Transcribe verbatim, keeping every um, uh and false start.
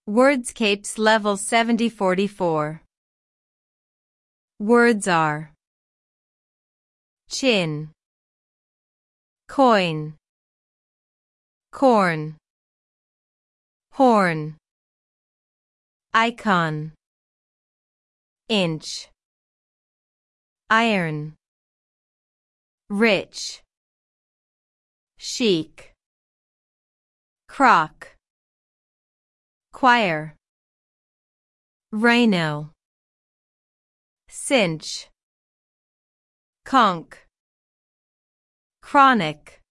Wordscapes Level seventy forty-four. Words are chin, coin, corn, horn, icon, inch, iron, rich, chic, crock, choir, rhino, cinch, conch, chronic.